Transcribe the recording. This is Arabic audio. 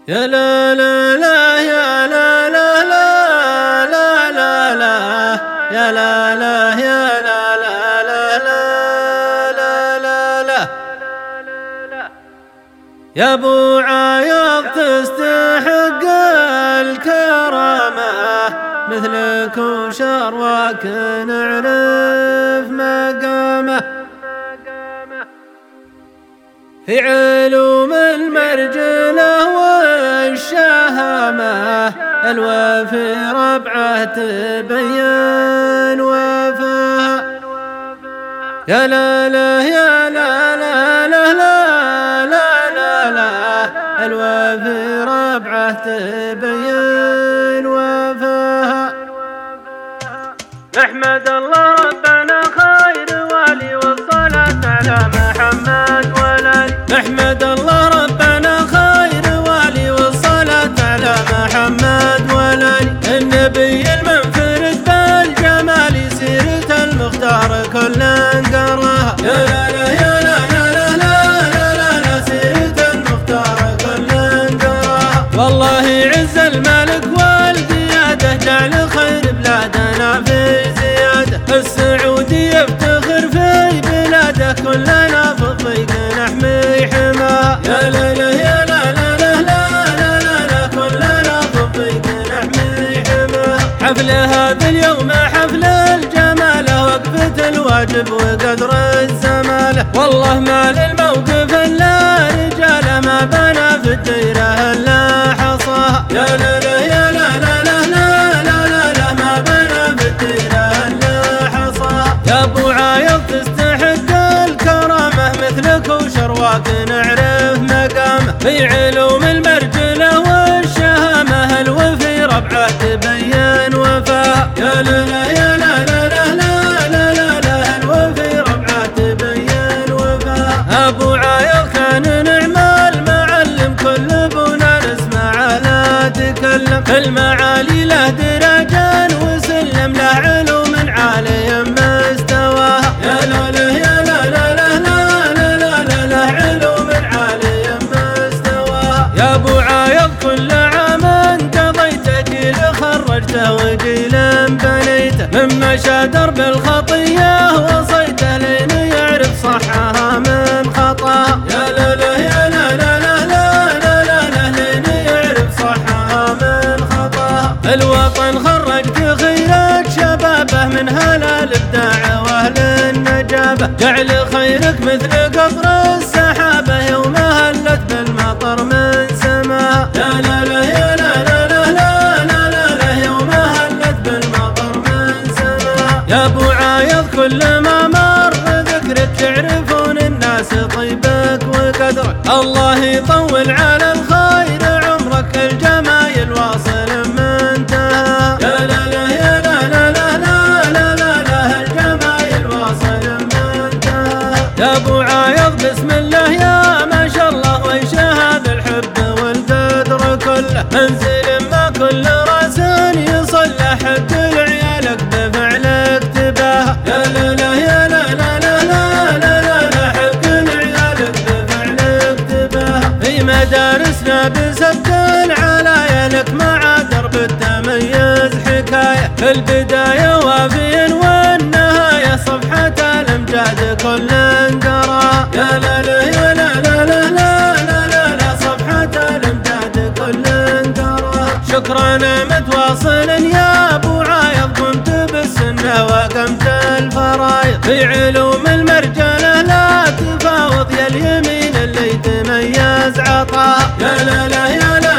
يا لا لا لا يا لا لا لا لا لا لا يا لا لا يا لا لا لا لا لا لا يا ابو عايض تستحق الكرامة، مثلك وشرواك نعرف مقامه في علوم المرجله والشهامة، الوفي ربعه تبين وفاها. يا لا لا يا لا لا لا لا لا لا الوفي ربعه تبين وفاها. نحمد الله ربنا خير والي والصلاة على محمد والآل. نحمد الله ربنا خير والي والصلاة على محمد والآل. النبي المنفرد بالجمال سيرة المختار كل قراها. يا لا لا يا لا لا لا لا لا لا سيرة المختار كل قراها. والله عز الملك والقيادة جعل خير بلادنا في زيادة. السعودي يفتخر في بلاده كلنا في الضيق نحمي حماها. يا لا لا يا لا لا لا لا لا لا كلنا في الضيق نحمي حماها. حفل هذا اليوم حفل الجماله، وقفة الواجب وقدر الزماله. والله ما للموقف الا رجاله، ما بنى في الديره الا حصاها. يا لا لا يا لا لا لا لا لا لا ما بنى في الديره الا حصاها. يا ابو عايض تستحق الكرامه، مثلك وشرواك نعرف مقامه في علوم المرجله والشهامه، الوفي ربعه تبين وفاها. يا لا لا يا لا لا لا لا لا لا الوفي ربعه تبين وفاها. ابو عايض كان نعم المعلم، كل ابونا نسمع على تكلم. المعالي له درجان وسلم، له علوم عالي مستواها. يا لا لا يا لا لا لا لا لا لا له علوم عالي مستواها. يا ابو عايض كل عام قضيته جيل خرجته وجيل بنيته، من مشى درب الخطيه وصيته لين يعرف صحها من خطاها. يا لا لا يا لا لا لا لا لا لا لين يعرف صحها من خطاها. الوطن خرجت خيرك شبابه، من هلا الابداع واهل النجابه، جعل خيرك مثل قطر السحابه يوم هلت بالمطر من سماها. يا لا لا يا لا لا لا لا لا لا يوم هلت بالمطر من سماها. يا ابو عايض كل ما مر ذكرك تعرفون الناس طيبك وقدرك. الله يطول على الخير عمرك، الجمايل واصل منتهى. يا لا لا يا لا لا لا لا لا لا الجمايل واصل منتهى. يا ابو عايض بسم الله يا ما شاء الله، ويش هذا الحب والقدر كله. منزل ما كل راس يصلى، حق لعيالك بفعلك تباهى. يا لا لا يا لا لا لا لا لا لا حق لعيالك بفعلك تباهى. في مدارسنا بسبت العلايا لك مع درب التميز حكايه، في البدايه وافي والنهايه صفحه الامجاد كل قراها. يا لا لا يا لا لا لا لا لا لا صفحه الامجاد كل قراها. شكرا متواصل يا ابو عايض، قمت بالسنه وقمت الفرايض في علوم المرجله، لا تفاوض يا اليمين اللي تميز عطاها. يا لا لا يا لا